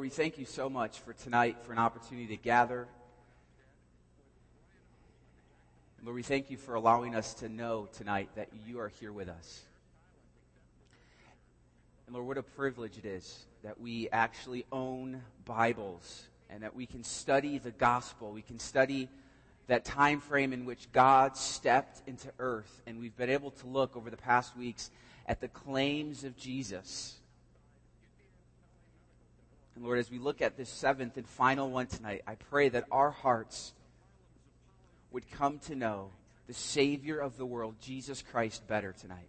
we thank you so much for tonight, for an opportunity to gather. Lord, we thank you for allowing us to know tonight that you are here with us. And Lord, what a privilege it is that we actually own Bibles and that we can study the gospel. We can study that time frame in which God stepped into earth, and we've been able to look over the past weeks at the claims of Jesus. And Lord, as we look at this seventh and final one tonight, I pray that our hearts would come to know the Savior of the world, Jesus Christ, better tonight.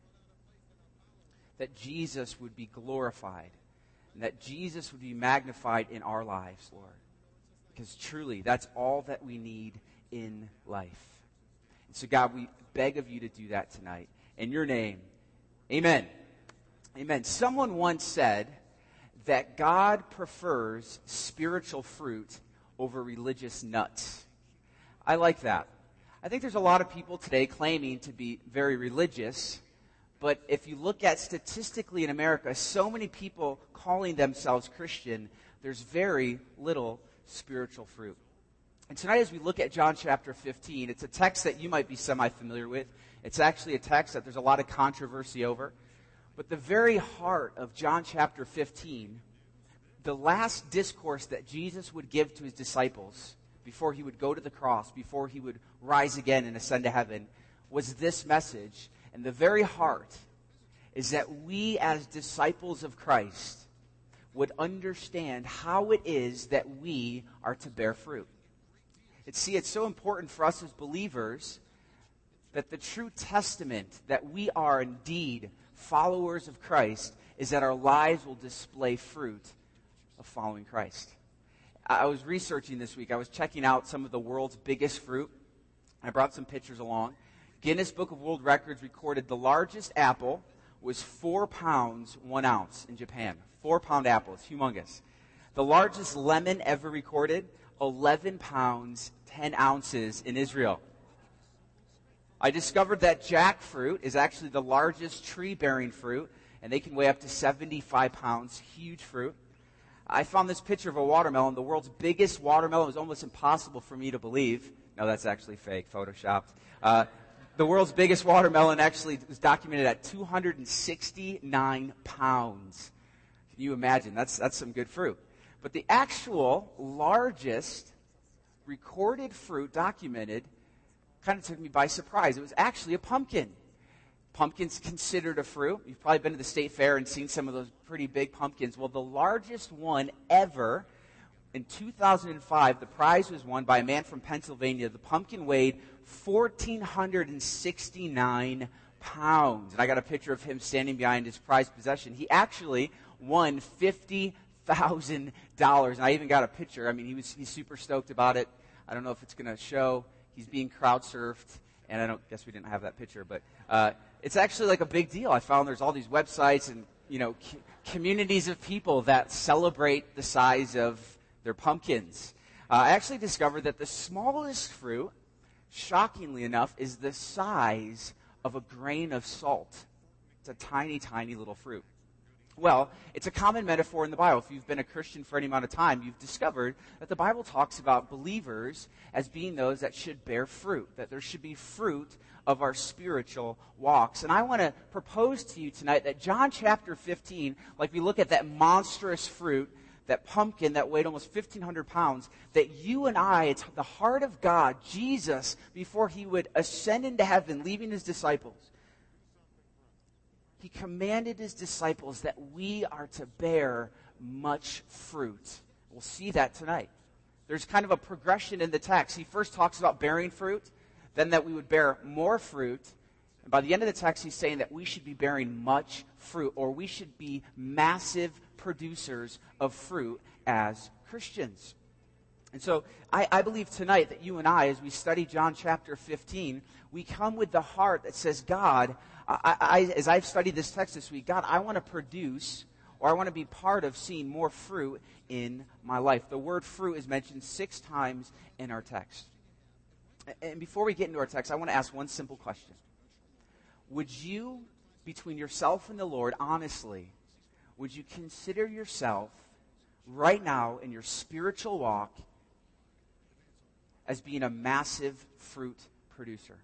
That Jesus would be glorified, and that Jesus would be magnified in our lives, Lord. Because truly, that's all that we need in life. And so, God, we beg of you to do that tonight. In your name, amen. Amen. Someone once said that God prefers spiritual fruit over religious nuts. I like that. I think there's a lot of people today claiming to be very religious, but if you look at statistically in America, so many people calling themselves Christian, there's very little spiritual fruit. And tonight as we look at John chapter 15, it's a text that you might be semi-familiar with. It's actually a text that there's a lot of controversy over. But the very heart of John chapter 15, the last discourse that Jesus would give to his disciples before he would go to the cross, before he would rise again and ascend to heaven, was this message. And the very heart is that we as disciples of Christ would understand how it is that we are to bear fruit. It's so important for us as believers that the true testament that we are indeed followers of Christ is that our lives will display fruit of following Christ. I was researching this week. I was checking out some of the world's biggest fruit. I brought some pictures along. Guinness Book of World Records recorded the largest apple was 4 pounds, 1 ounce in Japan. 4-pound apple. It's humongous. The largest lemon ever recorded, 11 pounds, 10 ounces in Israel. I discovered that jackfruit is actually the largest tree-bearing fruit, and they can weigh up to 75 pounds, huge fruit. I found this picture of a watermelon, the world's biggest watermelon. It was almost impossible for me to believe. No, that's actually fake, photoshopped. The world's biggest watermelon actually was documented at 269 pounds. Can you imagine? That's some good fruit. But the actual largest recorded fruit documented kind of took me by surprise. It was actually a pumpkin. Pumpkin's considered a fruit. You've probably been to the state fair and seen some of those pretty big pumpkins. Well, the largest one ever, in 2005, the prize was won by a man from Pennsylvania. The pumpkin weighed 1,469 pounds. And I got a picture of him standing behind his prized possession. He actually won $50,000. And I even got a picture. I mean, he's super stoked about it. I don't know if it's going to show. He's being crowd surfed. And I don't guess we didn't have that picture, but it's actually like a big deal. I found there's all these websites and communities of people that celebrate the size of their pumpkins. I actually discovered that the smallest fruit, shockingly enough, is the size of a grain of salt. It's a tiny, tiny little fruit. Well, it's a common metaphor in the Bible. If you've been a Christian for any amount of time, you've discovered that the Bible talks about believers as being those that should bear fruit, that there should be fruit of our spiritual walks. And I want to propose to you tonight that John chapter 15, like we look at that monstrous fruit, that pumpkin that weighed almost 1,500 pounds, that you and I, it's the heart of God, Jesus, before he would ascend into heaven, leaving his disciples, he commanded his disciples that we are to bear much fruit. We'll see that tonight. There's kind of a progression in the text. He first talks about bearing fruit, then that we would bear more fruit. And by the end of the text, he's saying that we should be bearing much fruit, or we should be massive producers of fruit as Christians. And so I believe tonight that you and I, as we study John chapter 15, we come with the heart that says, God, as I've studied this text this week, God, I want to produce, or I want to be part of seeing more fruit in my life. The word fruit is mentioned 6 times in our text. And before we get into our text, I want to ask one simple question. Would you, between yourself and the Lord, honestly, would you consider yourself right now in your spiritual walk as being a massive fruit producer?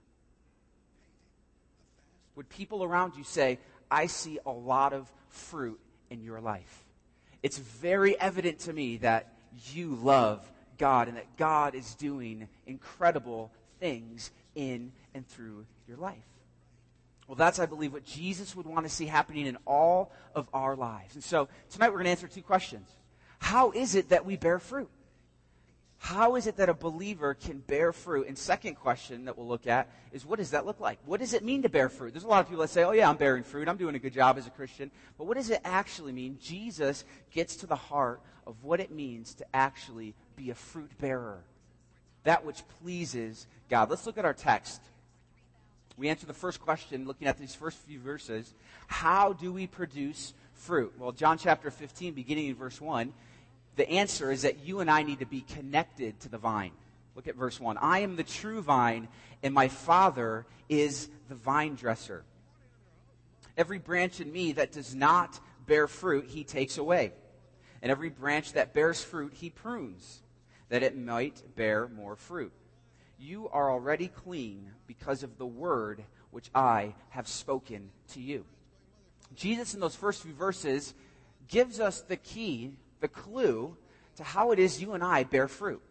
Would people around you say, I see a lot of fruit in your life? It's very evident to me that you love God and that God is doing incredible things in and through your life. Well, that's, I believe, what Jesus would want to see happening in all of our lives. And so tonight we're going to answer two questions. How is it that we bear fruit? How is it that a believer can bear fruit? And second question that we'll look at is, what does that look like? What does it mean to bear fruit? There's a lot of people that say, oh yeah, I'm bearing fruit. I'm doing a good job as a Christian. But what does it actually mean? Jesus gets to the heart of what it means to actually be a fruit bearer. That which pleases God. Let's look at our text. We answer the first question looking at these first few verses. How do we produce fruit? Well, John chapter 15, beginning in verse 1, the answer is that you and I need to be connected to the vine. Look at verse 1. I am the true vine, and my Father is the vine dresser. Every branch in me that does not bear fruit, he takes away. And every branch that bears fruit, he prunes, that it might bear more fruit. You are already clean because of the word which I have spoken to you. Jesus, in those first few verses, gives us the key, the clue to how it is you and I bear fruit.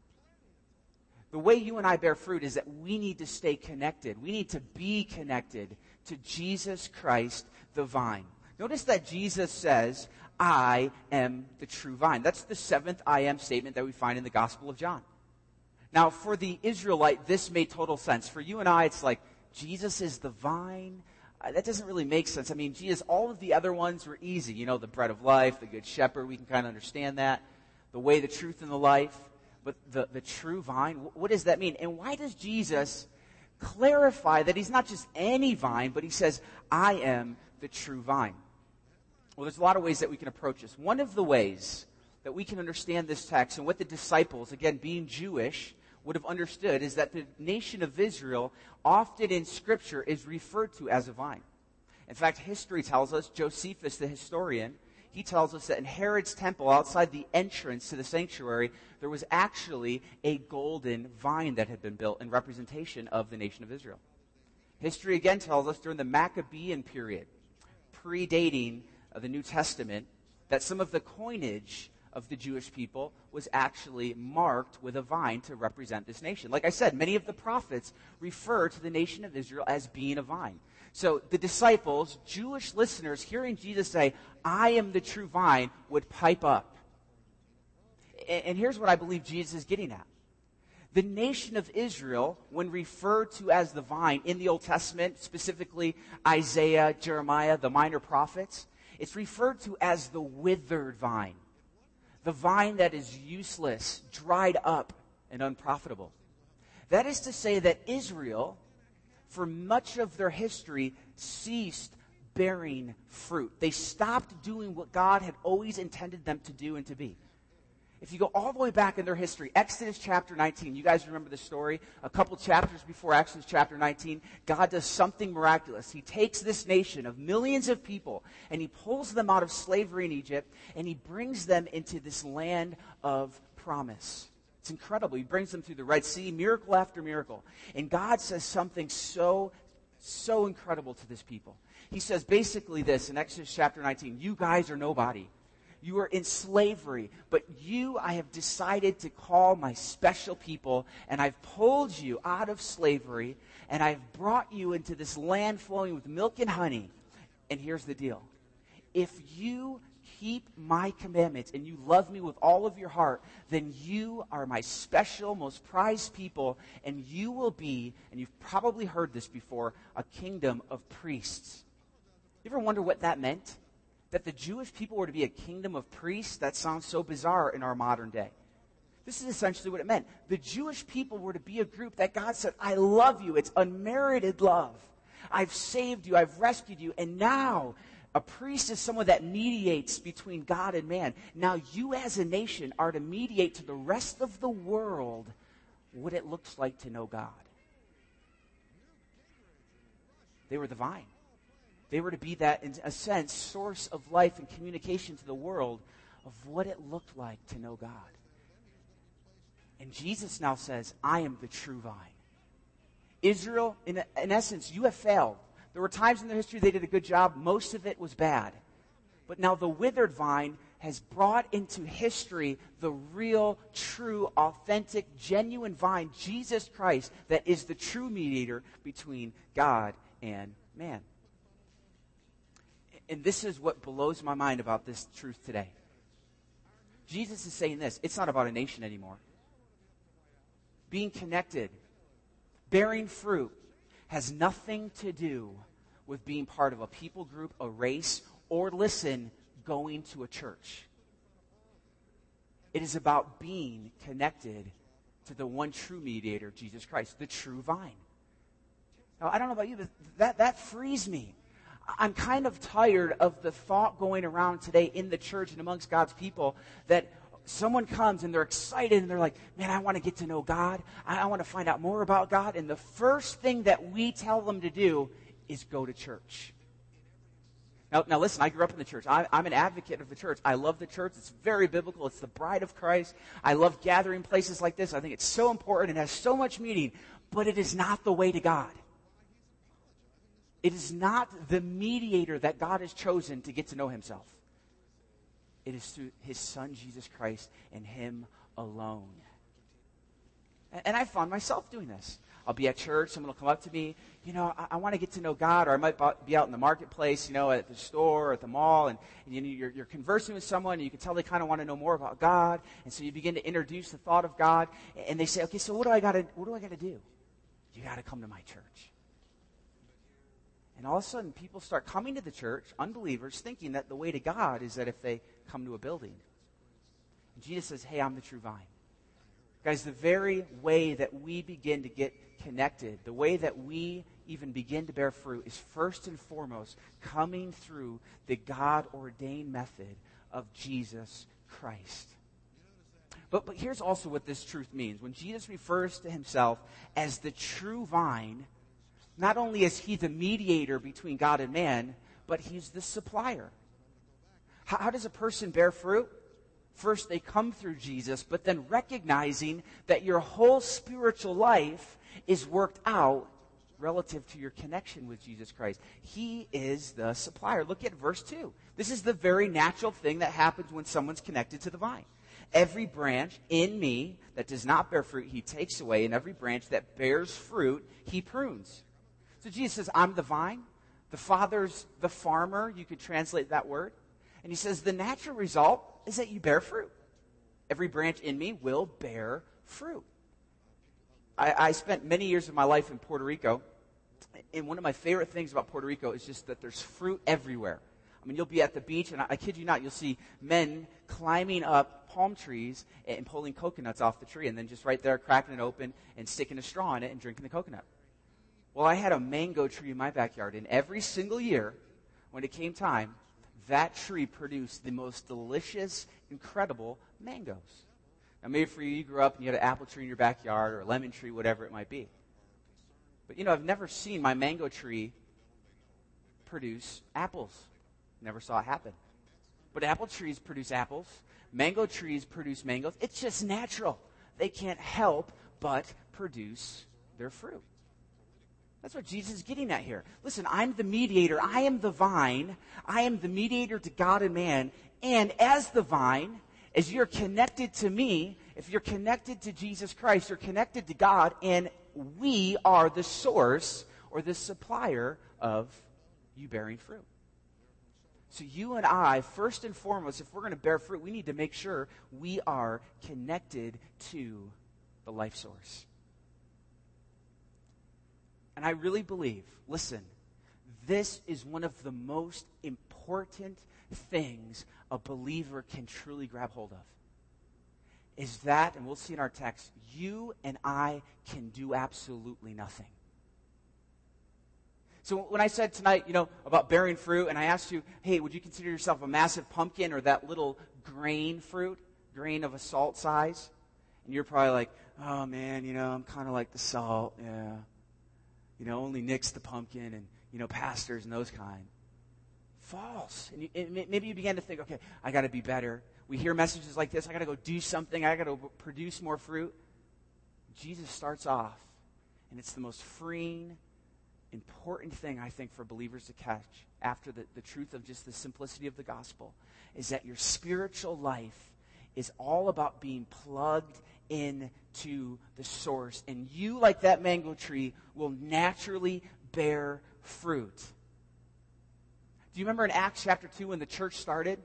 The way you and I bear fruit is that we need to stay connected. We need to be connected to Jesus Christ, the vine. Notice that Jesus says, I am the true vine. That's the seventh I am statement that we find in the Gospel of John. Now, for the Israelite, this made total sense. For you and I, it's like, Jesus is the vine. That doesn't really make sense. I mean, Jesus, all of the other ones were easy. You know, the bread of life, the good shepherd, we can kind of understand that. The way, the truth, and the life. But the true vine, what does that mean? And why does Jesus clarify that he's not just any vine, but he says, I am the true vine? Well, there's a lot of ways that we can approach this. One of the ways that we can understand this text and what the disciples, again, being Jewish, would have understood is that the nation of Israel often in Scripture is referred to as a vine. In fact, history tells us, Josephus, the historian, he tells us that in Herod's temple, outside the entrance to the sanctuary, there was actually a golden vine that had been built in representation of the nation of Israel. History again tells us during the Maccabean period, predating the New Testament, that some of the coinage of the Jewish people was actually marked with a vine to represent this nation. Like I said, many of the prophets refer to the nation of Israel as being a vine. So the disciples, Jewish listeners, hearing Jesus say, I am the true vine, would pipe up. And here's what I believe Jesus is getting at. The nation of Israel, when referred to as the vine in the Old Testament, specifically Isaiah, Jeremiah, the minor prophets, it's referred to as the withered vine. The vine that is useless, dried up, and unprofitable. That is to say that Israel, for much of their history, ceased bearing fruit. They stopped doing what God had always intended them to do and to be. If you go all the way back in their history, Exodus chapter 19, you guys remember the story? A couple chapters before Exodus chapter 19, God does something miraculous. He takes this nation of millions of people and he pulls them out of slavery in Egypt and he brings them into this land of promise. It's incredible. He brings them through the Red Sea, miracle after miracle. And God says something so incredible to this people. He says basically this in Exodus chapter 19, you guys are nobody. You are in slavery, but you I have decided to call my special people, and I've pulled you out of slavery, and I've brought you into this land flowing with milk and honey. And here's the deal. If you keep my commandments and you love me with all of your heart, then you are my special, most prized people, and you will be, and you've probably heard this before, a kingdom of priests. You ever wonder what that meant? That the Jewish people were to be a kingdom of priests? That sounds so bizarre in our modern day. This is essentially what it meant. The Jewish people were to be a group that God said, I love you. It's unmerited love. I've saved you. I've rescued you. And now a priest is someone that mediates between God and man. Now you as a nation are to mediate to the rest of the world what it looks like to know God. They were the vine. They were to be that, in a sense, source of life and communication to the world of what it looked like to know God. And Jesus now says, I am the true vine. Israel, in essence, you have failed. There were times in their history they did a good job. Most of it was bad. But now the withered vine has brought into history the real, true, authentic, genuine vine, Jesus Christ, that is the true mediator between God and man. And this is what blows my mind about this truth today. Jesus is saying this. It's not about a nation anymore. Being connected, bearing fruit, has nothing to do with being part of a people group, a race, or, listen, going to a church. It is about being connected to the one true mediator, Jesus Christ, the true vine. Now, I don't know about you, but that frees me. I'm kind of tired of the thought going around today in the church and amongst God's people that someone comes and they're excited and they're like, man, I want to get to know God. I want to find out more about God. And the first thing that we tell them to do is go to church. Now listen, I grew up in the church. I'm an advocate of the church. I love the church. It's very biblical. It's the bride of Christ. I love gathering places like this. I think it's so important and has so much meaning. But it is not the way to God. It is not the mediator that God has chosen to get to know himself. It is through his Son, Jesus Christ, and him alone. And I found myself doing this. I'll be at church, someone will come up to me, I want to get to know God, or I might be out in the marketplace, at the store or at the mall, and you're conversing with someone, and you can tell they kind of want to know more about God, and so you begin to introduce the thought of God, and they say, okay, so what do I got to do? You got to come to my church. And all of a sudden, people start coming to the church, unbelievers, thinking that the way to God is that if they come to a building. And Jesus says, hey, I'm the true vine. Guys, the very way that we begin to get connected, the way that we even begin to bear fruit is first and foremost coming through the God-ordained method of Jesus Christ. But here's also what this truth means. When Jesus refers to himself as the true vine, not only is he the mediator between God and man, but he's the supplier. How does a person bear fruit? First, they come through Jesus, but then recognizing that your whole spiritual life is worked out relative to your connection with Jesus Christ. He is the supplier. Look at verse 2. This is the very natural thing that happens when someone's connected to the vine. Every branch in me that does not bear fruit, he takes away, and every branch that bears fruit, he prunes. So Jesus says, I'm the vine. The Father's the farmer. You could translate that word. And he says, the natural result is that you bear fruit. Every branch in me will bear fruit. I spent many years of my life in Puerto Rico, and one of my favorite things about Puerto Rico is just that there's fruit everywhere. I mean, you'll be at the beach, and I kid you not, you'll see men climbing up palm trees and pulling coconuts off the tree, and then just right there cracking it open and sticking a straw in it and drinking the coconut. Well, I had a mango tree in my backyard, and every single year, when it came time, that tree produced the most delicious, incredible mangoes. Now, maybe for you, you grew up and you had an apple tree in your backyard or a lemon tree, whatever it might be. But, I've never seen my mango tree produce apples. Never saw it happen. But apple trees produce apples. Mango trees produce mangoes. It's just natural. They can't help but produce their fruit. That's what Jesus is getting at here. Listen, I'm the mediator. I am the vine. I am the mediator to God and man. And as the vine, as you're connected to me, if you're connected to Jesus Christ, you're connected to God, and we are the source or the supplier of you bearing fruit. So you and I, first and foremost, if we're going to bear fruit, we need to make sure we are connected to the life source. And I really believe, listen, this is one of the most important things a believer can truly grab hold of. Is that, and we'll see in our text, you and I can do absolutely nothing. So when I said tonight, about bearing fruit, and I asked you, hey, would you consider yourself a massive pumpkin or that little grain of a salt size? And you're probably like, oh man, I'm kind of like the salt, yeah. Only Nick's the pumpkin and, pastors and those kind. False. And maybe you began to think, okay, I got to be better. we hear messages like this, I got to go do something, I got to produce more fruit. Jesus starts off, and it's the most freeing, important thing, I think, for believers to catch after the truth of just the simplicity of the gospel, is that your spiritual life is all about being plugged into the source. And you, like that mango tree, will naturally bear fruit. Do you remember in Acts chapter 2 when the church started?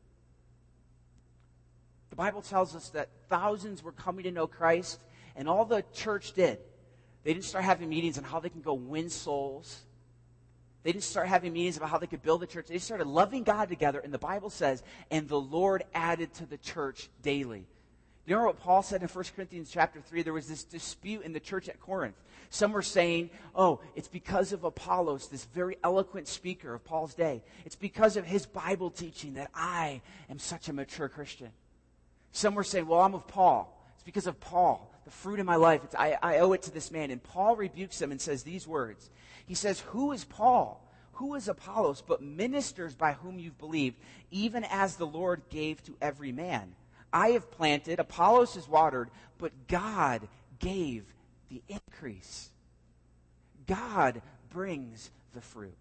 The Bible tells us that thousands were coming to know Christ, and all the church did, they didn't start having meetings on how they can go win souls. They didn't start having meetings about how they could build the church. They started loving God together, and the Bible says, and the Lord added to the church daily. You remember what Paul said in 1 Corinthians chapter 3? There was this dispute in the church at Corinth. Some were saying, oh, it's because of Apollos, this very eloquent speaker of Paul's day. It's because of his Bible teaching that I am such a mature Christian. Some were saying, well, I'm of Paul. It's because of Paul, the fruit in my life. I owe it to this man. And Paul rebukes them and says these words. He says, who is Paul? Who is Apollos? But ministers by whom you've believed, even as the Lord gave to every man. I have planted, Apollos has watered, but God gave the increase. God brings the fruit.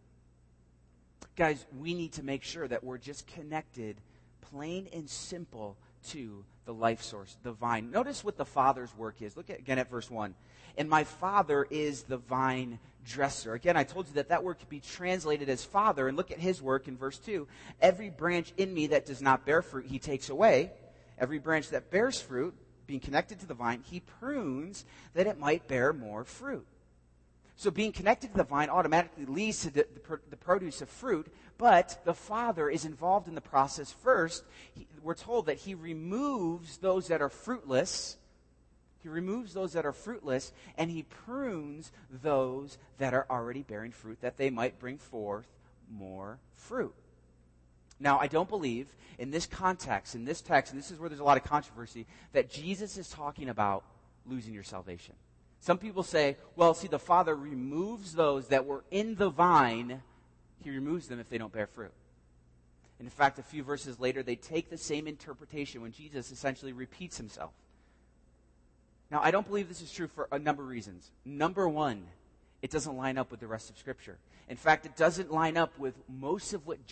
Guys, we need to make sure that we're just connected, plain and simple, to the life source, the vine. Notice what the Father's work is. Look again at verse 1. And my Father is the vine dresser. Again, I told you that word could be translated as Father. And look at his work in verse 2. Every branch in me that does not bear fruit, he takes away. Every branch that bears fruit, being connected to the vine, he prunes that it might bear more fruit. So being connected to the vine automatically leads to the produce of fruit, but the Father is involved in the process first. We're told that he removes those that are fruitless. He removes those that are fruitless, and he prunes those that are already bearing fruit, that they might bring forth more fruit. Now, I don't believe in this context, in this text, and this is where there's a lot of controversy, that Jesus is talking about losing your salvation. Some people say, well, see, the Father removes those that were in the vine. He removes them if they don't bear fruit. And in fact, a few verses later, they take the same interpretation when Jesus essentially repeats himself. Now, I don't believe this is true for a number of reasons. Number one, it doesn't line up with the rest of Scripture. In fact, it doesn't line up with most of what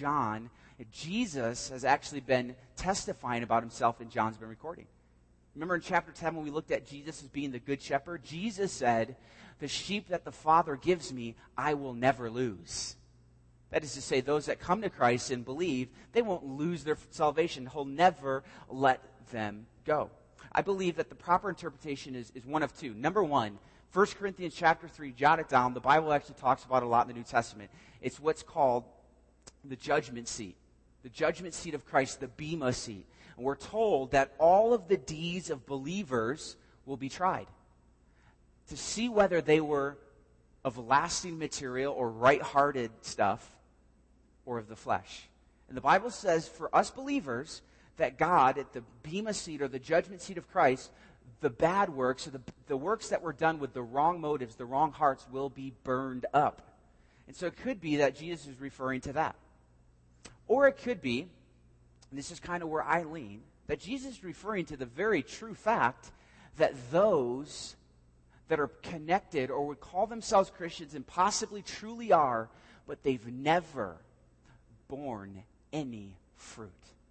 Jesus has actually been testifying about himself, and John's been recording. Remember in chapter 10 when we looked at Jesus as being the good shepherd? Jesus said, the sheep that the Father gives me, I will never lose. That is to say, those that come to Christ and believe, they won't lose their salvation. He'll never let them go. I believe that the proper interpretation is one of two. Number one, 1 Corinthians chapter 3, jot it down. The Bible actually talks about it a lot in the New Testament. It's what's called the judgment seat. The judgment seat of Christ, the Bema seat. And we're told that all of the deeds of believers will be tried to see whether they were of lasting material or right-hearted stuff or of the flesh. And the Bible says for us believers that God, at the Bema seat or the judgment seat of Christ, the bad works, or the works that were done with the wrong motives, the wrong hearts, will be burned up. And so it could be that Jesus is referring to that. Or it could be, and this is kind of where I lean, that Jesus is referring to the very true fact that those that are connected or would call themselves Christians and possibly truly are, but they've never borne any fruit.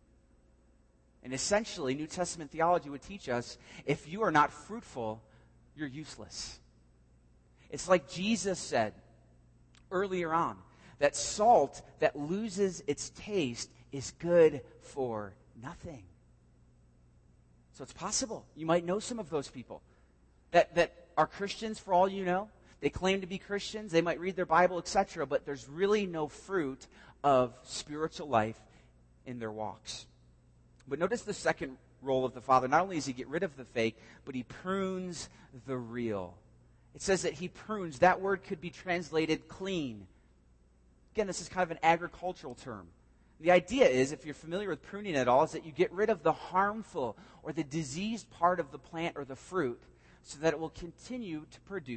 And essentially, New Testament theology would teach us, if you are not fruitful, you're useless. It's like Jesus said earlier on, that salt that loses its taste is good for nothing. So it's possible. You might know some of those people that are Christians for all you know. They claim to be Christians. They might read their Bible, etc., but there's really no fruit of spiritual life in their walks. But notice the second role of the Father. Not only does he get rid of the fake, but he prunes the real. It says that he prunes. That word could be translated clean. Again, this is kind of an agricultural term. The idea is, if you're familiar with pruning at all, is that you get rid of the harmful or the diseased part of the plant or the fruit so that it will continue to produce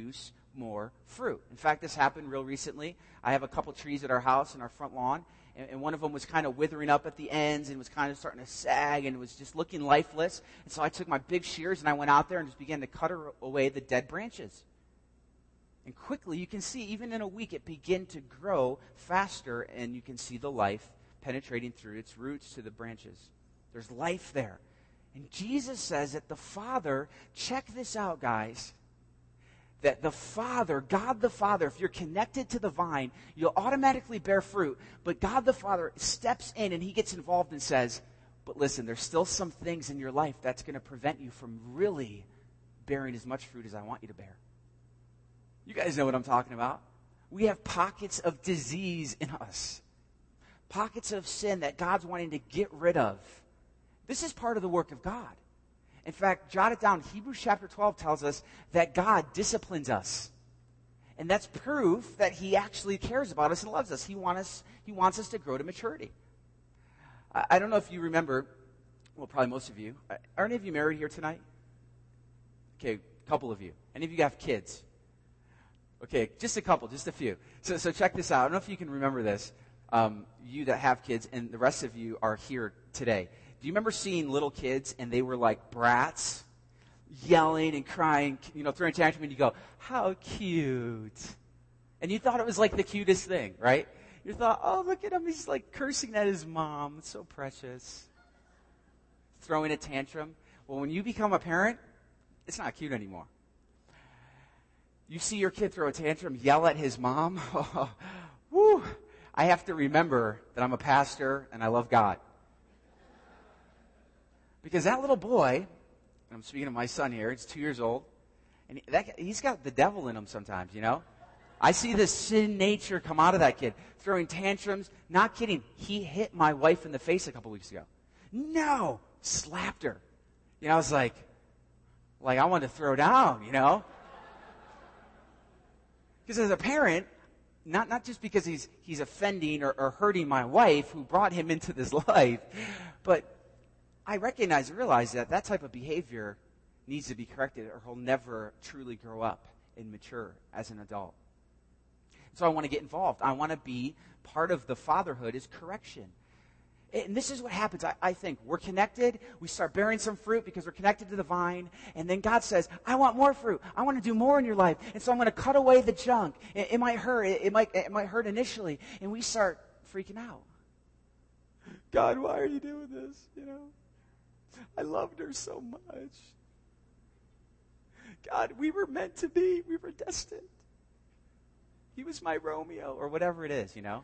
more fruit. In fact, this happened real recently. I have a couple trees at our house in our front lawn, and one of them was kind of withering up at the ends and was kind of starting to sag and was just looking lifeless. And so I took my big shears and I went out there and just began to cut away the dead branches. And quickly, you can see, even in a week, it began to grow faster, and you can see the life penetrating through its roots to the branches. There's life there. And Jesus says that the Father, check this out, guys, that the Father, God the Father, if you're connected to the vine, you'll automatically bear fruit. But God the Father steps in and he gets involved and says, but listen, there's still some things in your life that's going to prevent you from really bearing as much fruit as I want you to bear. You guys know what I'm talking about. We have pockets of disease in us. Pockets of sin that God's wanting to get rid of. This is part of the work of God. In fact, jot it down. Hebrews chapter 12 tells us that God disciplines us. And that's proof that he actually cares about us and loves us. He wants us to grow to maturity. I don't know if you remember, well, probably most of you. Are any of you married here tonight? Okay, a couple of you. Any of you have kids? Okay, just a couple, just a few. So check this out. I don't know if you can remember this. You that have kids, and the rest of you are here today. Do you remember seeing little kids and they were like brats, yelling and crying, throwing a tantrum, and you go, how cute. And you thought it was like the cutest thing, right? You thought, oh, look at him. He's like cursing at his mom. It's so precious. Throwing a tantrum. Well, when you become a parent, it's not cute anymore. You see your kid throw a tantrum, yell at his mom. Woo. I have to remember that I'm a pastor and I love God. Because that little boy, and I'm speaking of my son here, he's 2 years old, and he's got the devil in him sometimes, I see the sin nature come out of that kid, throwing tantrums. Not kidding. He hit my wife in the face a couple weeks ago. No! Slapped her. I was like I wanted to throw down, Because as a parent, not just because he's offending or hurting my wife who brought him into this life, but I recognize and realize that type of behavior needs to be corrected or he'll never truly grow up and mature as an adult. So I want to get involved. I want to be part of the fatherhood is correction. And this is what happens, I think. We're connected. We start bearing some fruit because we're connected to the vine. And then God says, I want more fruit. I want to do more in your life. And so I'm going to cut away the junk. It might hurt. It might hurt initially. And we start freaking out. God, why are you doing this? I loved her so much. God, we were meant to be. We were destined. He was my Romeo, or whatever it is, And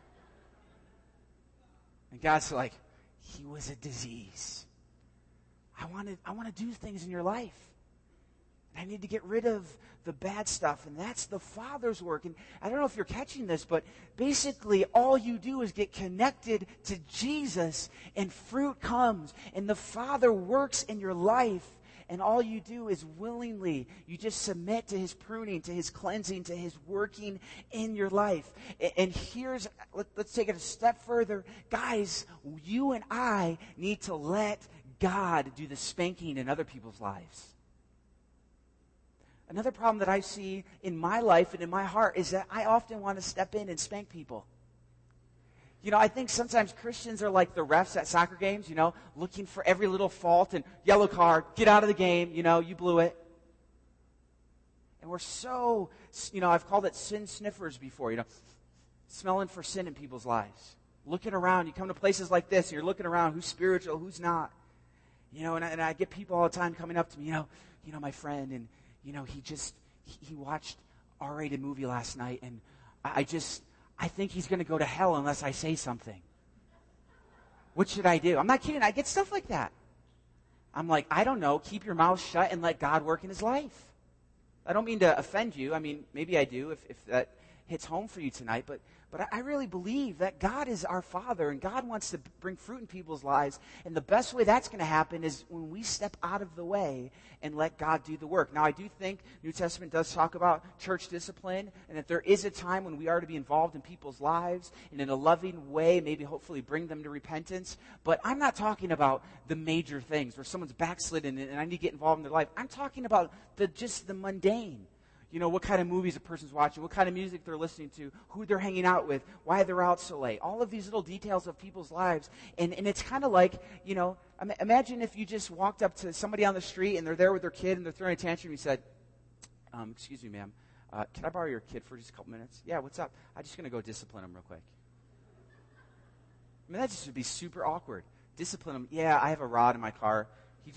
God's like, he was a disease. I want to do things in your life. I need to get rid of the bad stuff, and that's the Father's work. And I don't know if you're catching this, but basically all you do is get connected to Jesus, and fruit comes, and the Father works in your life. And all you do is willingly, you just submit to his pruning, to his cleansing, to his working in your life. And let's take it a step further. Guys, you and I need to let God do the spanking in other people's lives. Another problem that I see in my life and in my heart is that I often want to step in and spank people. I think sometimes Christians are like the refs at soccer games, looking for every little fault and yellow card, get out of the game, you blew it. And we're so, I've called it sin sniffers before, smelling for sin in people's lives. Looking around, you come to places like this, and you're looking around, who's spiritual, who's not. And I get people all the time coming up to me, my friend, and, he watched R-rated movie last night, and I think he's going to go to hell unless I say something. What should I do? I'm not kidding. I get stuff like that. I'm like, I don't know. Keep your mouth shut and let God work in his life. I don't mean to offend you. I mean, maybe I do if that hits home for you tonight. But I really believe that God is our Father, and God wants to bring fruit in people's lives. And the best way that's going to happen is when we step out of the way and let God do the work. Now, I do think New Testament does talk about church discipline, and that there is a time when we are to be involved in people's lives and in a loving way, maybe hopefully bring them to repentance. But I'm not talking about the major things where someone's backslidden and I need to get involved in their life. I'm talking about just the mundane. what kind of movies a person's watching, what kind of music they're listening to, who they're hanging out with, why they're out so late. All of these little details of people's lives. And it's kind of like, imagine if you just walked up to somebody on the street and they're there with their kid and they're throwing a tantrum and you said, excuse me, ma'am, can I borrow your kid for just a couple minutes? Yeah, what's up? I'm just going to go discipline him real quick. I mean, that just would be super awkward. Discipline him. Yeah, I have a rod in my car.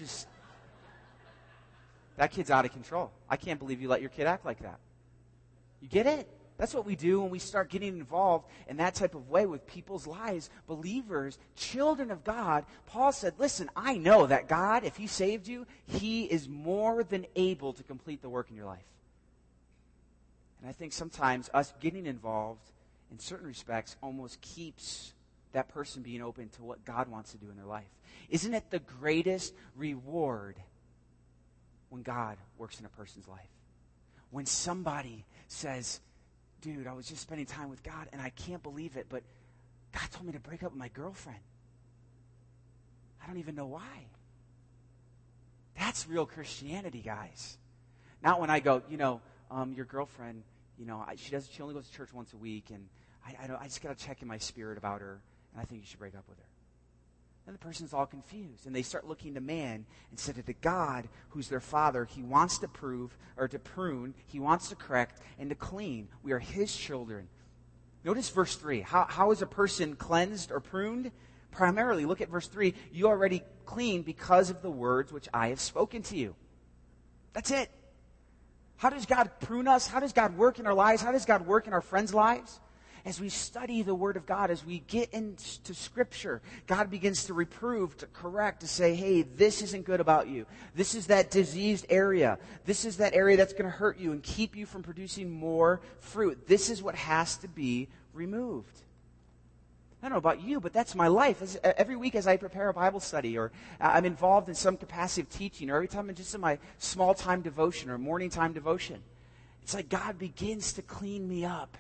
That kid's out of control. I can't believe you let your kid act like that. You get it? That's what we do when we start getting involved in that type of way with people's lives, believers, children of God. Paul said, listen, I know that God, if he saved you, he is more than able to complete the work in your life. And I think sometimes us getting involved in certain respects almost keeps that person being open to what God wants to do in their life. Isn't it the greatest reward when God works in a person's life? When somebody says, dude, I was just spending time with God and I can't believe it, but God told me to break up with my girlfriend. I don't even know why. That's real Christianity, guys. Not when I go, your girlfriend, she only goes to church once a week, and I just got to check in my spirit about her, and I think you should break up with her. And the person's all confused, and they start looking to man instead of to God, who's their Father. He wants to prune, he wants to correct, and to clean. We are his children. Notice verse 3. How is a person cleansed or pruned? Primarily, look at verse 3. You are already clean because of the words which I have spoken to you. That's it. How does God prune us? How does God work in our lives? How does God work in our friends' lives? As we study the Word of God, as we get into Scripture, God begins to reprove, to correct, to say, hey, this isn't good about you. This is that diseased area. This is that area that's going to hurt you and keep you from producing more fruit. This is what has to be removed. I don't know about you, but that's my life. Every week as I prepare a Bible study, or I'm involved in some capacity of teaching, or every time I'm just in my small time devotion or morning time devotion, it's like God begins to clean me up.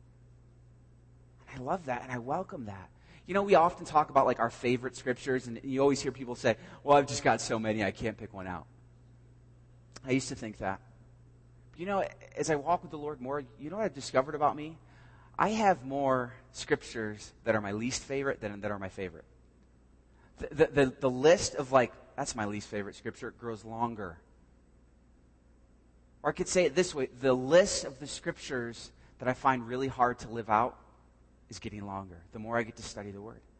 I love that, and I welcome that. We often talk about our favorite scriptures, and you always hear people say, well, I've just got so many, I can't pick one out. I used to think that. But as I walk with the Lord more, what I've discovered about me? I have more scriptures that are my least favorite than that are my favorite. The list of that's my least favorite scripture grows longer. Or I could say it this way, the list of the scriptures that I find really hard to live out is getting longer, the more I get to study the Word.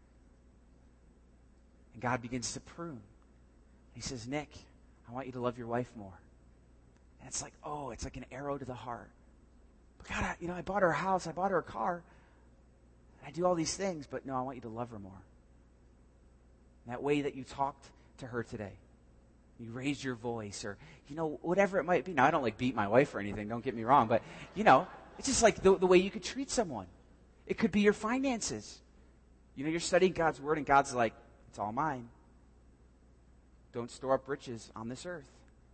And God begins to prune. He says, Nick, I want you to love your wife more. And it's like an arrow to the heart. But God, I bought her a house, I bought her a car, I do all these things, but no, I want you to love her more. And that way that you talked to her today, you raised your voice, or, whatever it might be. Now, I don't beat my wife or anything, don't get me wrong, but, it's just the way you could treat someone. It could be your finances. You're studying God's Word, and God's like, it's all mine. Don't store up riches on this earth.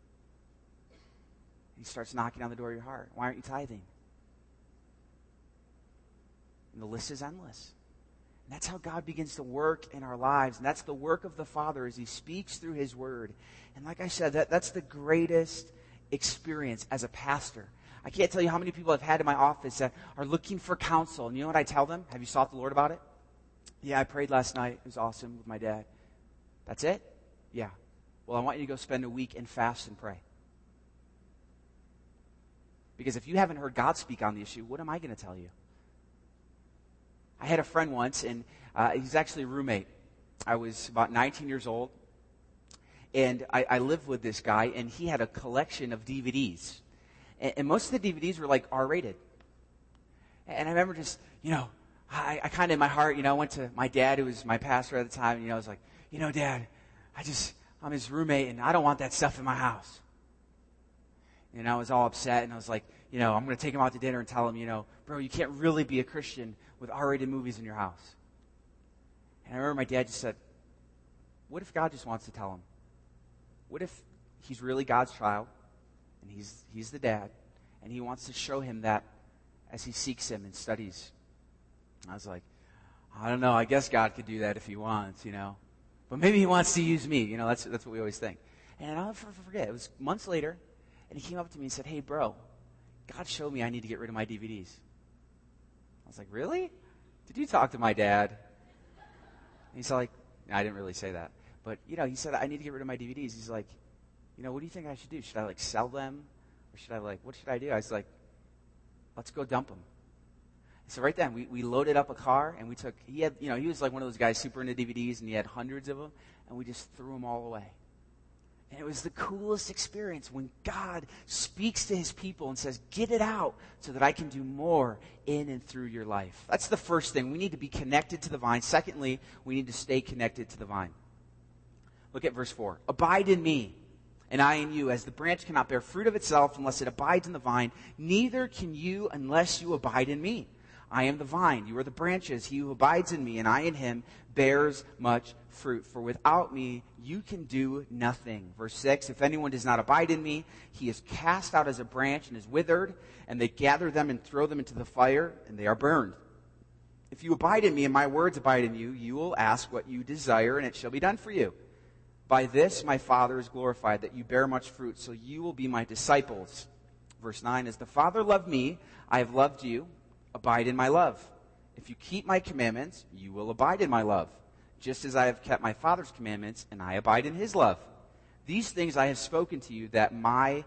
He starts knocking on the door of your heart. Why aren't you tithing? And the list is endless. And that's how God begins to work in our lives. And that's the work of the Father as he speaks through his Word. And like I said, that's the greatest experience as a pastor. I can't tell you how many people I've had in my office that are looking for counsel. And you know what I tell them? Have you sought the Lord about it? Yeah, I prayed last night. It was awesome with my dad. That's it? Yeah. Well, I want you to go spend a week and fast and pray. Because if you haven't heard God speak on the issue, what am I going to tell you? I had a friend once, and he's actually a roommate. I was about 19 years old, and I lived with this guy, and he had a collection of DVDs. And most of the DVDs were R-rated. And I remember just, I kind of in my heart, went to my dad, who was my pastor at the time, and I was like, Dad, I'm his roommate, and I don't want that stuff in my house. And I was all upset, and I was like, I'm going to take him out to dinner and tell him, bro, you can't really be a Christian with R-rated movies in your house. And I remember my dad just said, what if God just wants to tell him? What if he's really God's child, and he's the dad, and he wants to show him that as he seeks him and studies? I was like, I don't know, I guess God could do that if he wants, But maybe he wants to use me, that's what we always think. And I'll never forget, it was months later, and he came up to me and said, hey, bro, God showed me I need to get rid of my DVDs. I was like, really? Did you talk to my dad? And he's like, no, I didn't really say that. But, he said, I need to get rid of my DVDs. He's like, what do you think I should do? Should I, sell them? Or should I, what should I do? I was like, let's go dump them. So right then, we loaded up a car, and we took, he was like one of those guys super into DVDs, and he had hundreds of them, and we just threw them all away. And it was the coolest experience when God speaks to his people and says, get it out so that I can do more in and through your life. That's the first thing. We need to be connected to the vine. Secondly, we need to stay connected to the vine. Look at verse 4. Abide in me, and I in you. As the branch cannot bear fruit of itself unless it abides in the vine, neither can you unless you abide in me. I am the vine, you are the branches. He who abides in me, and I in him, bears much fruit. For without me, you can do nothing. Verse 6, if anyone does not abide in me, he is cast out as a branch and is withered, and they gather them and throw them into the fire, and they are burned. If you abide in me, and my words abide in you, you will ask what you desire, and it shall be done for you. By this my Father is glorified, that you bear much fruit, so you will be my disciples. Verse 9, as the Father loved me, I have loved you. Abide in my love. If you keep my commandments, you will abide in my love, just as I have kept my Father's commandments, and I abide in his love. These things I have spoken to you, that my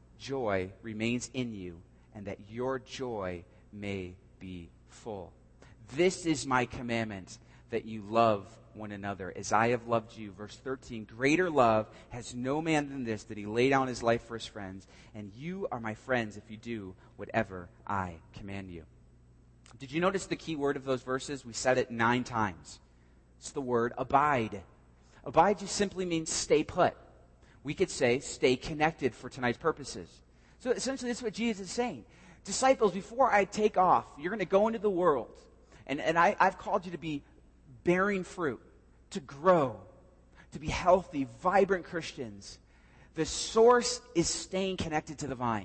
joy remains in you, and that your joy may be full. This is my commandment, that you love one another, as I have loved you. Verse 13, greater love has no man than this, that he lay down his life for his friends, and you are my friends if you do whatever I command you. Did you notice the key word of those verses? We said it 9 times. It's the word abide. Abide just simply means stay put. We could say stay connected for tonight's purposes. So essentially that's what Jesus is saying. Disciples, before I take off, you're going to go into the world. And I've called you to be bearing fruit, to grow, to be healthy, vibrant Christians. The source is staying connected to the vine.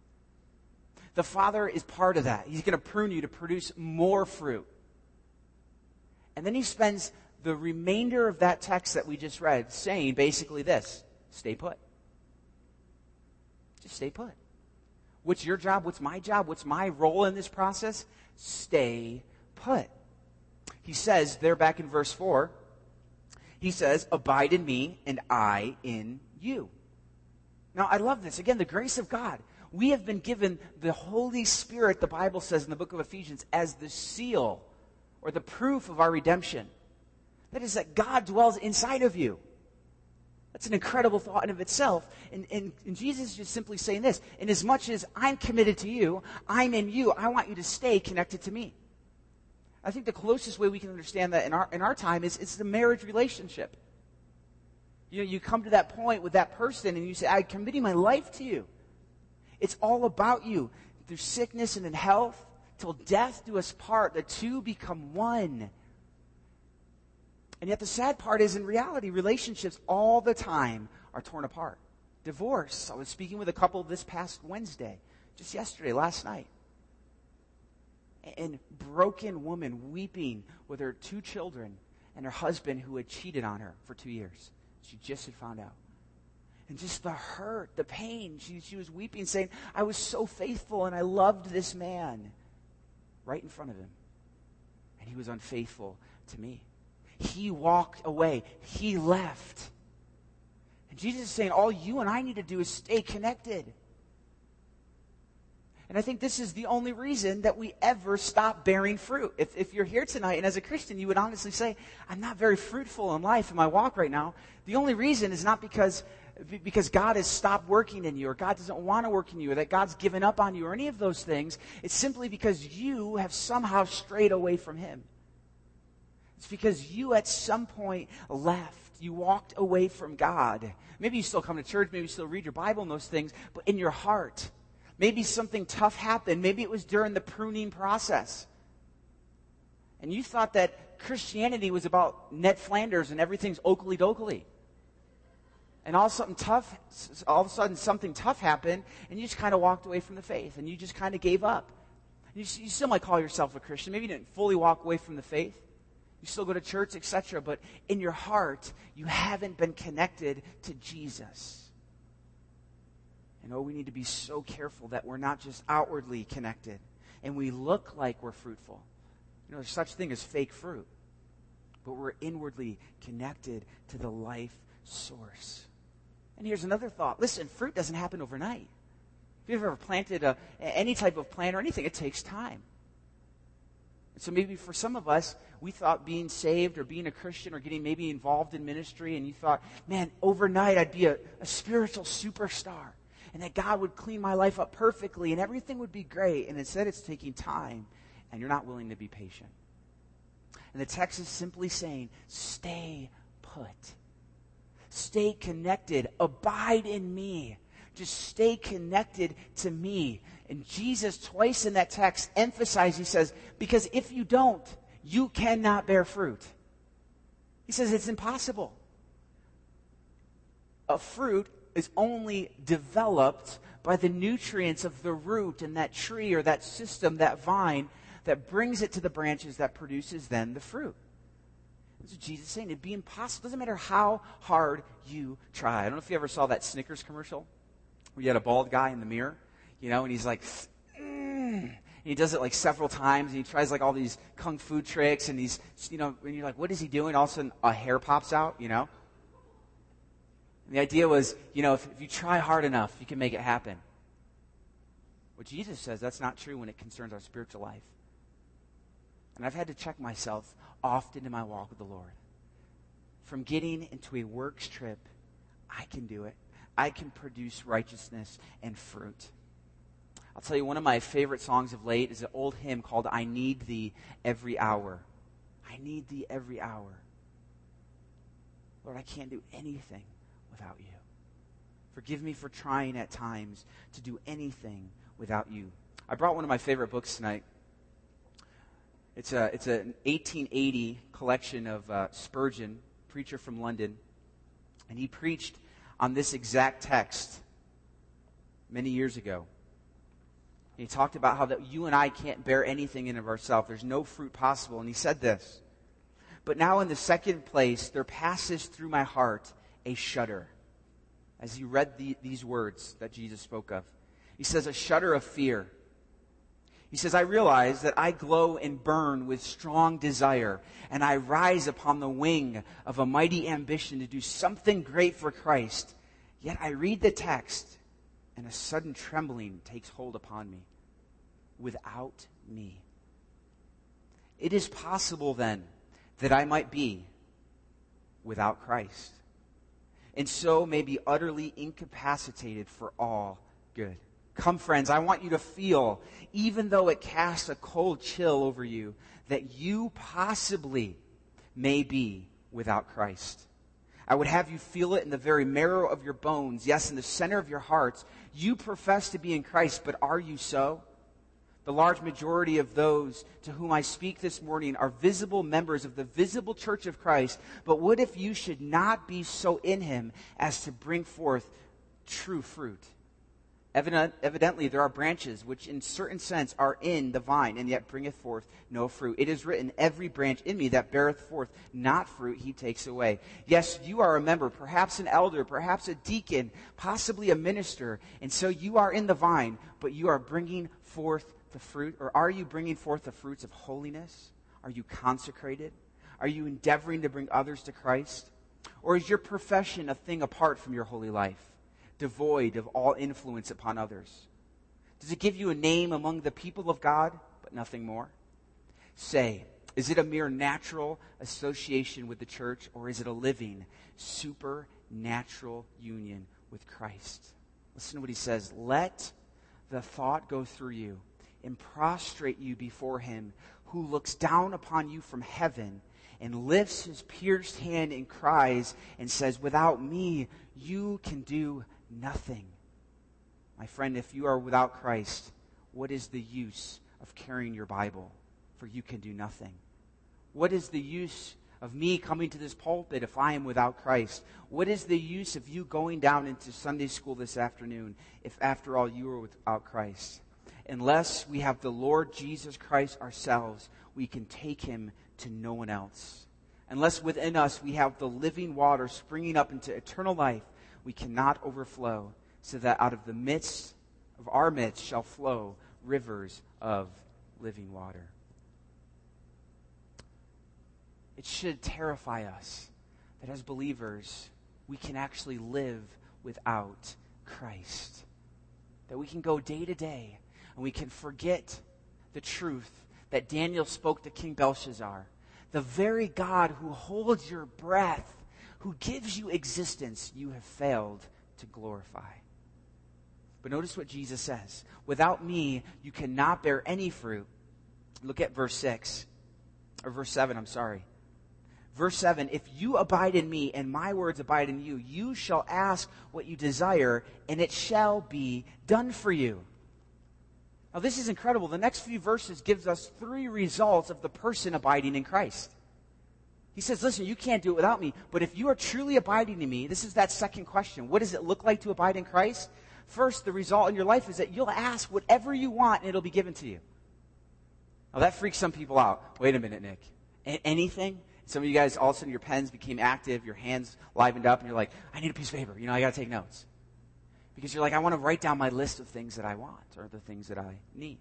The Father is part of that. He's going to prune you to produce more fruit. And then he spends the remainder of that text that we just read saying basically this: stay put. Just stay put. What's your job? What's my job? What's my role in this process? Stay put. He says there back in verse 4, he says, abide in me and I in you. Now I love this. Again, the grace of God. We have been given the Holy Spirit, the Bible says in the book of Ephesians, as the seal or the proof of our redemption. That is that God dwells inside of you. That's an incredible thought in of itself. And Jesus is just simply saying this: in as much as I'm committed to you, I'm in you, I want you to stay connected to me. I think the closest way we can understand that in our time is it's the marriage relationship. You come to that point with that person and you say, I'm committing my life to you. It's all about you. Through sickness and in health, till death do us part, the two become one. And yet the sad part is, in reality, relationships all the time are torn apart. Divorce. I was speaking with a couple this past Wednesday, just yesterday, last night. And broken woman weeping with her 2 children and her husband who had cheated on her for 2 years. She just had found out. And just the hurt, the pain. She was weeping, saying, I was so faithful and I loved this man right in front of him. And he was unfaithful to me. He walked away. He left. And Jesus is saying, all you and I need to do is stay connected. And I think this is the only reason that we ever stop bearing fruit. If you're here tonight and as a Christian, you would honestly say, I'm not very fruitful in life in my walk right now. The only reason is not because God has stopped working in you, or God doesn't want to work in you, or that God's given up on you, or any of those things. It's simply because you have somehow strayed away from him. It's because you at some point left. You walked away from God. Maybe you still come to church, maybe you still read your Bible and those things, but in your heart, maybe something tough happened. Maybe it was during the pruning process. And you thought that Christianity was about Ned Flanders and everything's oakley dokley. And all of a sudden something tough happened, and you just kind of walked away from the faith, and you just kind of gave up. You still might call yourself a Christian. Maybe you didn't fully walk away from the faith. You still go to church, etc. But in your heart, you haven't been connected to Jesus. And we need to be so careful that we're not just outwardly connected and we look like we're fruitful. There's such thing as fake fruit. But we're inwardly connected to the life source. And here's another thought. Listen, fruit doesn't happen overnight. If you've ever planted any type of plant or anything, it takes time. And so maybe for some of us, we thought being saved or being a Christian or getting maybe involved in ministry, and you thought, man, overnight I'd be a spiritual superstar. And that God would clean my life up perfectly and everything would be great. And instead it's taking time and you're not willing to be patient. And the text is simply saying, stay put. Stay connected. Abide in me. Just stay connected to me. And Jesus, twice in that text, emphasizes, he says, because if you don't, you cannot bear fruit. He says it's impossible. A fruit is only developed by the nutrients of the root and that tree or that system, that vine, that brings it to the branches that produces then the fruit. That's what Jesus is saying. It'd be impossible. It doesn't matter how hard you try. I don't know if you ever saw that Snickers commercial where you had a bald guy in the mirror, and he's like, and he does it like several times, and he tries like all these kung fu tricks, and he's, and you're like, what is he doing? All of a sudden, a hair pops out, And the idea was, if you try hard enough, you can make it happen. Well, Jesus says that's not true when it concerns our spiritual life. And I've had to check myself often in my walk with the Lord. From getting into a works trip, I can do it. I can produce righteousness and fruit. I'll tell you, one of my favorite songs of late is an old hymn called I Need Thee Every Hour. I need Thee every hour. Lord, I can't do anything without you. Forgive me for trying at times to do anything without you. I brought one of my favorite books tonight. It's an 1880 collection of Spurgeon, preacher from London. And he preached on this exact text many years ago. And he talked about how that you and I can't bear anything in of ourselves. There's no fruit possible. And he said this, but now in the second place, there passes through my heart a shudder. As he read these words that Jesus spoke of. He says, a shudder of fear. He says, I realize that I glow and burn with strong desire, and I rise upon the wing of a mighty ambition to do something great for Christ. Yet I read the text, and a sudden trembling takes hold upon me. Without me. It is possible then that I might be without Christ, and so may be utterly incapacitated for all good. Come, friends, I want you to feel, even though it casts a cold chill over you, that you possibly may be without Christ. I would have you feel it in the very marrow of your bones, yes, in the center of your hearts. You profess to be in Christ, but are you so? The large majority of those to whom I speak this morning are visible members of the visible church of Christ, but what if you should not be so in him as to bring forth true fruit? Evidently, there are branches which in certain sense are in the vine, and yet bringeth forth no fruit. It is written, every branch in me that beareth forth not fruit, he takes away. Yes, you are a member, perhaps an elder, perhaps a deacon, possibly a minister, and so you are in the vine, but you are bringing forth the fruit, or are you bringing forth the fruits of holiness? Are you consecrated? Are you endeavoring to bring others to Christ? Or is your profession a thing apart from your holy life, devoid of all influence upon others? Does it give you a name among the people of God, but nothing more? Say, is it a mere natural association with the church, or is it a living, supernatural union with Christ? Listen to what he says. Let the thought go through you and prostrate you before him who looks down upon you from heaven and lifts his pierced hand and cries and says, without me, you can do nothing. My friend, if you are without Christ, what is the use of carrying your Bible? For you can do nothing. What is the use of me coming to this pulpit if I am without Christ? What is the use of you going down into Sunday school this afternoon if after all you are without Christ? Unless we have the Lord Jesus Christ ourselves, we can take him to no one else. Unless within us we have the living water springing up into eternal life, we cannot overflow so that out of our midst shall flow rivers of living water. It should terrify us that as believers, we can actually live without Christ. That we can go day to day and we can forget the truth that Daniel spoke to King Belshazzar. The very God who holds your breath, who gives you existence, you have failed to glorify. But notice what Jesus says. Without me, you cannot bear any fruit. Look at verse 7, I'm sorry. Verse 7, if you abide in me and my words abide in you, you shall ask what you desire and it shall be done for you. Now this is incredible. The next few verses gives us 3 results of the person abiding in Christ. He says, listen, you can't do it without me, but if you are truly abiding in me, this is that second question. What does it look like to abide in Christ? First, the result in your life is that you'll ask whatever you want and it'll be given to you. Now that freaks some people out. Wait a minute, Nick. Anything? Some of you guys, all of a sudden your pens became active, your hands livened up, and you're like, I need a piece of paper. I got to take notes. Because you're like, I want to write down my list of things that I want or the things that I need.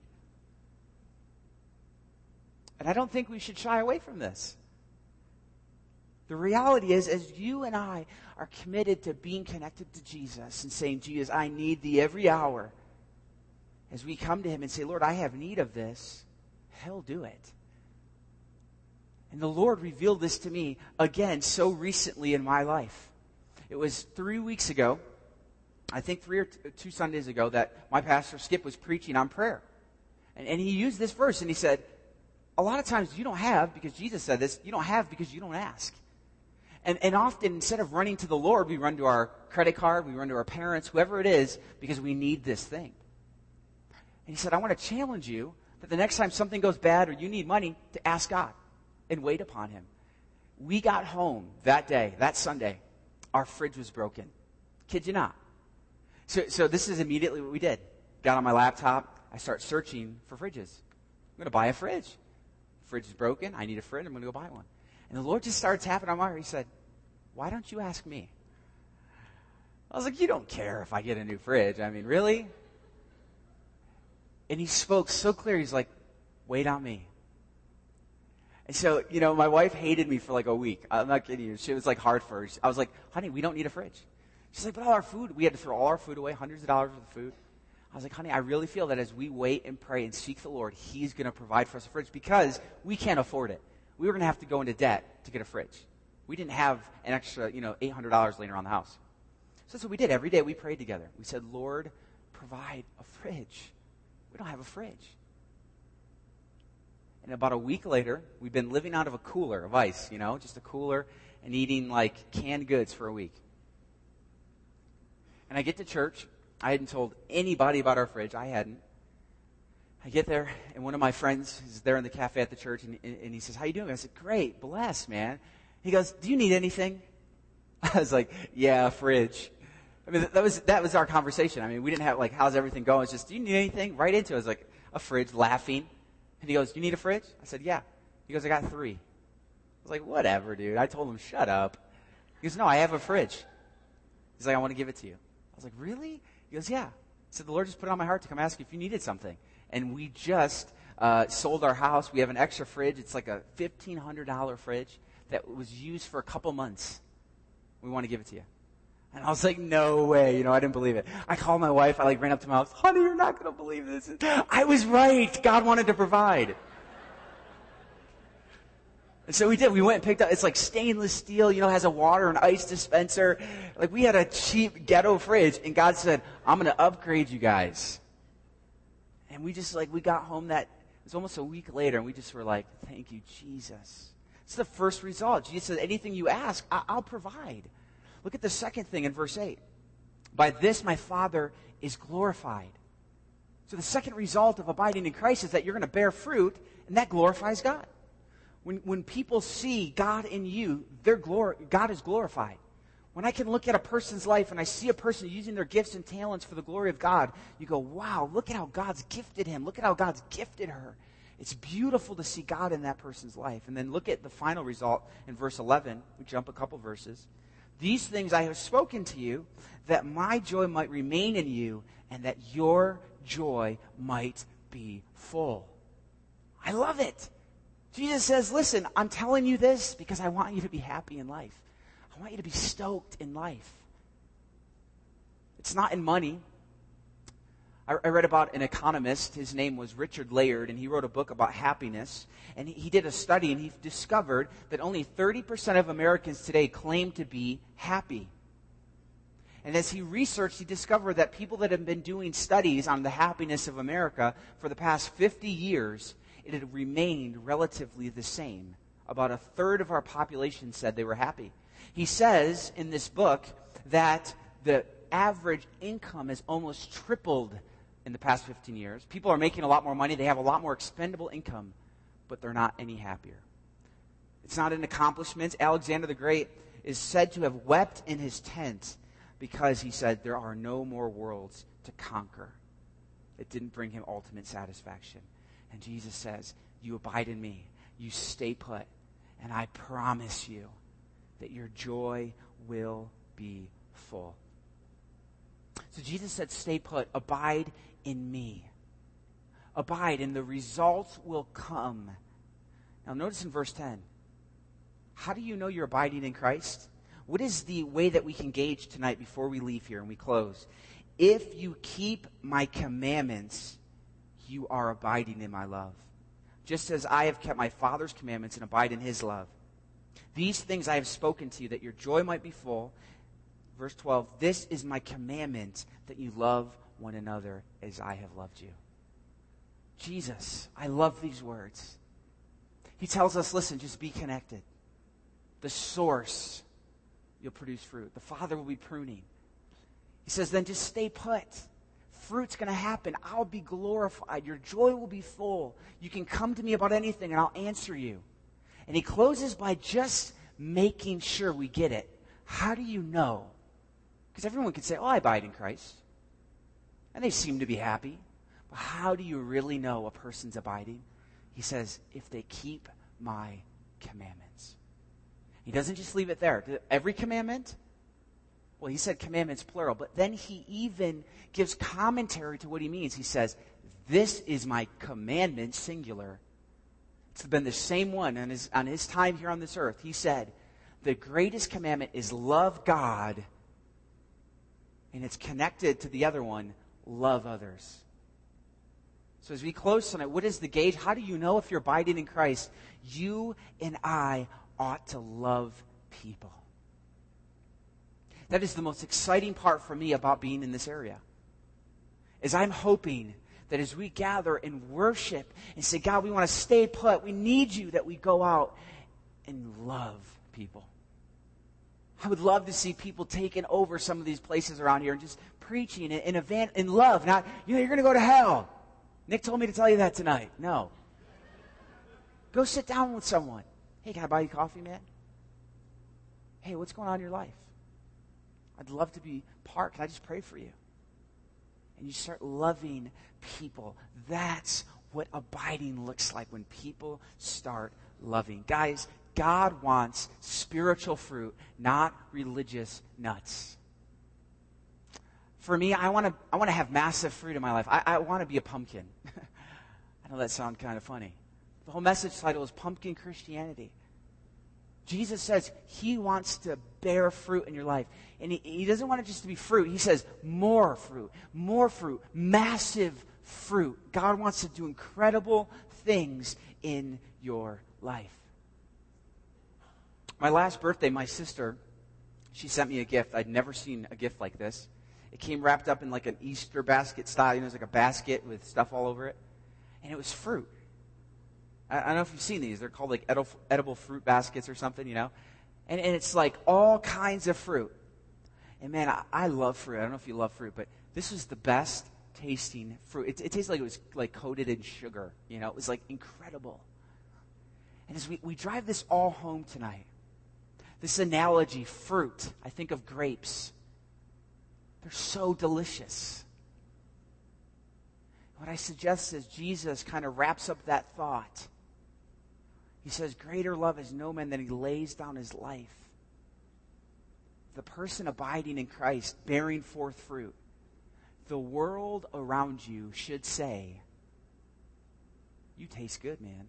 And I don't think we should shy away from this. The reality is, as you and I are committed to being connected to Jesus and saying, Jesus, I need thee every hour, as we come to him and say, Lord, I have need of this, he'll do it. And the Lord revealed this to me again so recently in my life. It was 3 weeks ago, I think 3 or 2 Sundays ago, that my pastor Skip was preaching on prayer. And he used this verse and he said, a lot of times you don't have, because Jesus said this, you don't have because you don't ask. And often, instead of running to the Lord, we run to our credit card, we run to our parents, whoever it is, because we need this thing. And he said, I want to challenge you that the next time something goes bad or you need money, to ask God and wait upon him. We got home that day, that Sunday, our fridge was broken. Kid you not. So this is immediately what we did. Got on my laptop, I start searching for fridges. I'm going to buy a fridge. Fridge is broken, I need a fridge, I'm going to go buy one. And the Lord just started tapping on my heart. He said, why don't you ask me? I was like, you don't care if I get a new fridge. I mean, really? And he spoke so clear. He's like, wait on me. And so, my wife hated me for like a week. I'm not kidding you. She was like hard for her. I was like, honey, we don't need a fridge. She's like, but all our food, we had to throw all our food away, hundreds of dollars worth of food. I was like, honey, I really feel that as we wait and pray and seek the Lord, he's going to provide for us a fridge because we can't afford it. We were going to have to go into debt to get a fridge. We didn't have an extra, $800 laying around the house. So that's what we did. Every day we prayed together. We said, Lord, provide a fridge. We don't have a fridge. And about a week later, we've been living out of a cooler of ice, just a cooler, and eating like canned goods for a week. And I get to church. I hadn't told anybody about our fridge. I hadn't. I get there, and one of my friends is there in the cafe at the church, and he says, how you doing? I said, great, blessed, man. He goes, do you need anything? I was like, yeah, a fridge. I mean, that was our conversation. I mean, we didn't have, how's everything going? It's just, do you need anything? Right into it. I was like, a fridge, laughing. And he goes, do you need a fridge? I said, yeah. He goes, I got 3. I was like, whatever, dude. I told him, shut up. He goes, no, I have a fridge. He's like, I want to give it to you. I was like, really? He goes, yeah. I said, the Lord just put it on my heart to come ask you if you needed something. And we just sold our house. We have an extra fridge. It's like a $1,500 fridge that was used for a couple months. We want to give it to you. And I was like, no way. I didn't believe it. I called my wife. I ran up to my house. Honey, you're not going to believe this. I was right. God wanted to provide. And so we did. We went and picked up. It's like stainless steel, has a water and ice dispenser. We had a cheap ghetto fridge. And God said, I'm going to upgrade you guys. And we just we got home it was almost a week later. And we just were like, thank you, Jesus. It's the first result. Jesus said, anything you ask, I'll provide. Look at the second thing in verse 8. By this my Father is glorified. So the second result of abiding in Christ is that you're going to bear fruit, and that glorifies God. When people see God in you, God is glorified. When I can look at a person's life and I see a person using their gifts and talents for the glory of God, you go, wow, look at how God's gifted him. Look at how God's gifted her. It's beautiful to see God in that person's life. And then look at the final result in verse 11. We jump a couple verses. These things I have spoken to you, that my joy might remain in you, and that your joy might be full. I love it. Jesus says, listen, I'm telling you this because I want you to be happy in life. I want you to be stoked in life. It's not in money. I read about an economist. His name was Richard Layard, and he wrote a book about happiness. And he did a study, and he discovered that only 30% of Americans today claim to be happy. And as he researched, he discovered that people that have been doing studies on the happiness of America for the past 50 years, it had remained relatively the same. About a third of our population said they were happy. He says in this book that the average income has almost tripled in the past 15 years. People are making a lot more money. They have a lot more expendable income, but they're not any happier. It's not an accomplishment. Alexander the Great is said to have wept in his tent because he said there are no more worlds to conquer. It didn't bring him ultimate satisfaction. And Jesus says, you abide in me, you stay put, and I promise you that your joy will be full. So Jesus said, stay put, abide in me. Abide, and the results will come. Now notice in verse 10, how do you know you're abiding in Christ? What is the way that we can gauge tonight before we leave here and we close? If you keep my commandments, you are abiding in my love. Just as I have kept my Father's commandments and abide in his love. These things I have spoken to you, that your joy might be full. Verse 12, this is my commandment, that you love one another as I have loved you. Jesus, I love these words. He tells us, listen, just be connected. The source, you'll produce fruit. The Father will be pruning. He says, then just stay put. Fruit's going to happen. I'll be glorified. Your joy will be full. You can come to me about anything and I'll answer you. And he closes by just making sure we get it. How do you know? Because everyone can say, oh, I abide in Christ. And they seem to be happy. But how do you really know a person's abiding? He says, if they keep my commandments. He doesn't just leave it there. Every commandment? Well, he said commandments plural, but then he even gives commentary to what he means. He says, this is my commandment, singular. It's been the same one on his time here on this earth. He said, the greatest commandment is love God, and it's connected to the other one, love others. So as we close tonight, what is the gauge? How do you know if you're abiding in Christ? You and I ought to love people. That is the most exciting part for me about being in this area. Is I'm hoping that as we gather and worship and say, God, we want to stay put. We need you, that we go out and love people. I would love to see people taking over some of these places around here and just preaching in love. Not, you're going to go to hell. Nick told me to tell you that tonight. No. Go sit down with someone. Hey, can I buy you coffee, man? Hey, what's going on in your life? I'd love to be part. Can I just pray for you? And you start loving people. That's what abiding looks like, when people start loving. Guys, God wants spiritual fruit, not religious nuts. For me, I want to have massive fruit in my life. I want to be a pumpkin. I know that sounds kind of funny. The whole message title is Pumpkin Christianity. Jesus says he wants to bear fruit in your life. And he doesn't want it just to be fruit. He says more fruit, massive fruit. God wants to do incredible things in your life. My last birthday, my sister, she sent me a gift. I'd never seen a gift like this. It came wrapped up in like an Easter basket style. You know, it was like a basket with stuff all over it. And it was fruit. I don't know if you've seen these. They're called like edible fruit baskets or something, you know. And it's like all kinds of fruit. And man, I love fruit. I don't know if you love fruit, but this was the best tasting fruit. It tasted like it was like coated in sugar, you know. It was like incredible. And as we drive this all home tonight, this analogy, fruit, I think of grapes. They're so delicious. What I suggest is Jesus kind of wraps up that thought. He says, greater love is no man than he lays down his life. the person abiding in Christ, bearing forth fruit, the world around you should say, you taste good, man.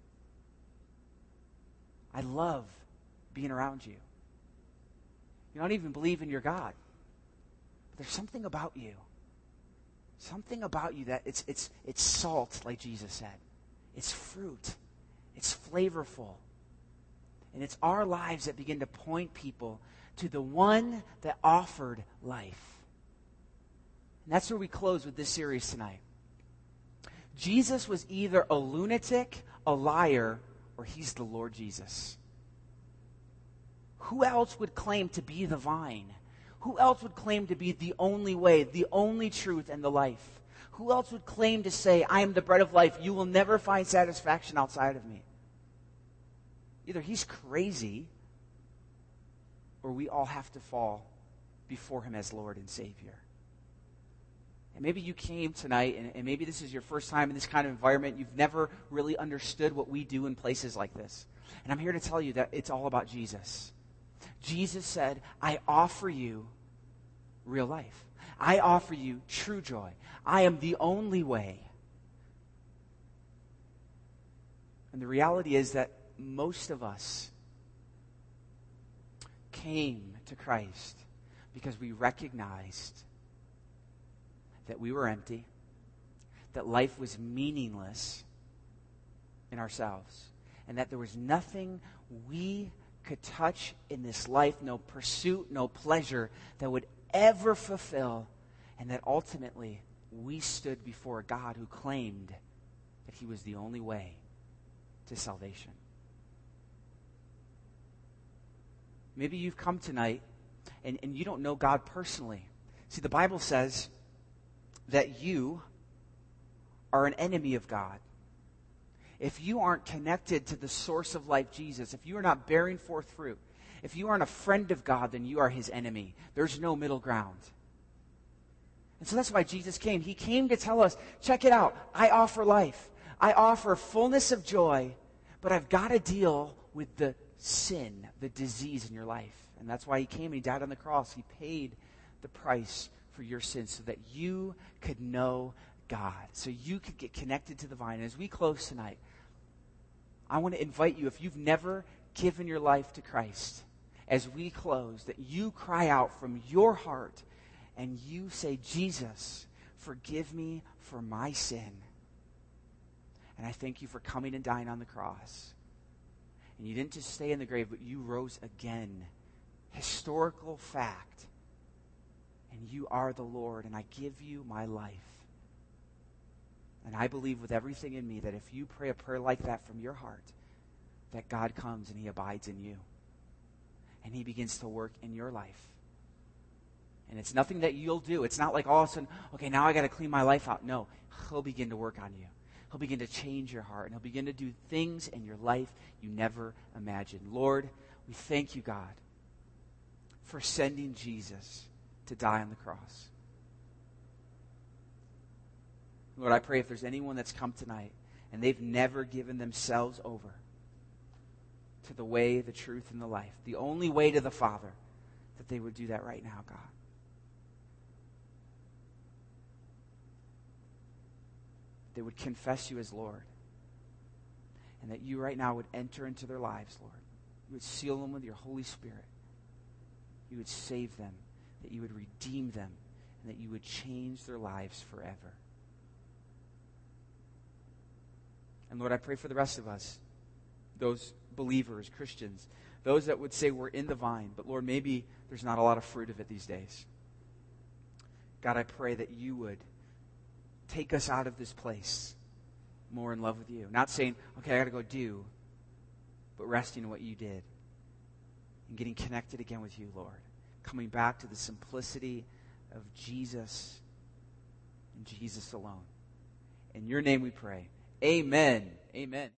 I love being around you. You don't even believe in your God. But there's something about you. Something about you that it's salt, like Jesus said. It's fruit. It's flavorful. And it's our lives that begin to point people to the one that offered life. And that's where we close with this series tonight. Jesus was either a lunatic, a liar, or he's the Lord Jesus. Who else would claim to be the vine? Who else would claim to be the only way, the only truth, and the life? Who else would claim to say, I am the bread of life, you will never find satisfaction outside of me? Either he's crazy, or we all have to fall before him as Lord and Savior. And maybe you came tonight, and maybe this is your first time in this kind of environment. You've never really understood what we do in places like this. And I'm here to tell you that it's all about Jesus. Jesus said, I offer you real life. I offer you true joy. I am the only way. And the reality is that most of us came to Christ because we recognized that we were empty, that life was meaningless in ourselves, and that there was nothing we could touch in this life, no pursuit, no pleasure that would ever fulfill, and that ultimately we stood before a God who claimed that he was the only way to salvation. Maybe you've come tonight and you don't know God personally. See, the Bible says that you are an enemy of God. If you aren't connected to the source of life, Jesus, if you are not bearing forth fruit, if you aren't a friend of God, then you are his enemy. There's no middle ground. And so that's why Jesus came. He came to tell us, check it out, I offer life. I offer fullness of joy, but I've got to deal with the sin, the disease in your life. And that's why he came and he died on the cross. He paid the price for your sins so that you could know God, so you could get connected to the vine. And as we close tonight, I want to invite you, if you've never given your life to Christ, as we close, that you cry out from your heart and you say, Jesus, forgive me for my sin. And I thank you for coming and dying on the cross. And you didn't just stay in the grave, but you rose again. Historical fact. And you are the Lord, and I give you my life. And I believe with everything in me that if you pray a prayer like that from your heart, that God comes and he abides in you. And he begins to work in your life. And it's nothing that you'll do. It's not like all of a sudden, okay, now I got to clean my life out. No, he'll begin to work on you. He'll begin to change your heart, and he'll begin to do things in your life you never imagined. Lord, we thank you, God, for sending Jesus to die on the cross. Lord, I pray if there's anyone that's come tonight and they've never given themselves over to the way, the truth, and the life, the only way to the Father, that they would do that right now, God. They would confess you as Lord. And that you right now would enter into their lives, Lord. You would seal them with your Holy Spirit. You would save them. That you would redeem them. And that you would change their lives forever. And Lord, I pray for the rest of us, those believers, Christians, those that would say we're in the vine, but Lord, maybe there's not a lot of fruit of it these days. God, I pray that you would take us out of this place more in love with you. Not saying, okay, I got to go do, but resting in what you did and getting connected again with you, Lord. Coming back to the simplicity of Jesus and Jesus alone. In your name we pray. Amen. Amen.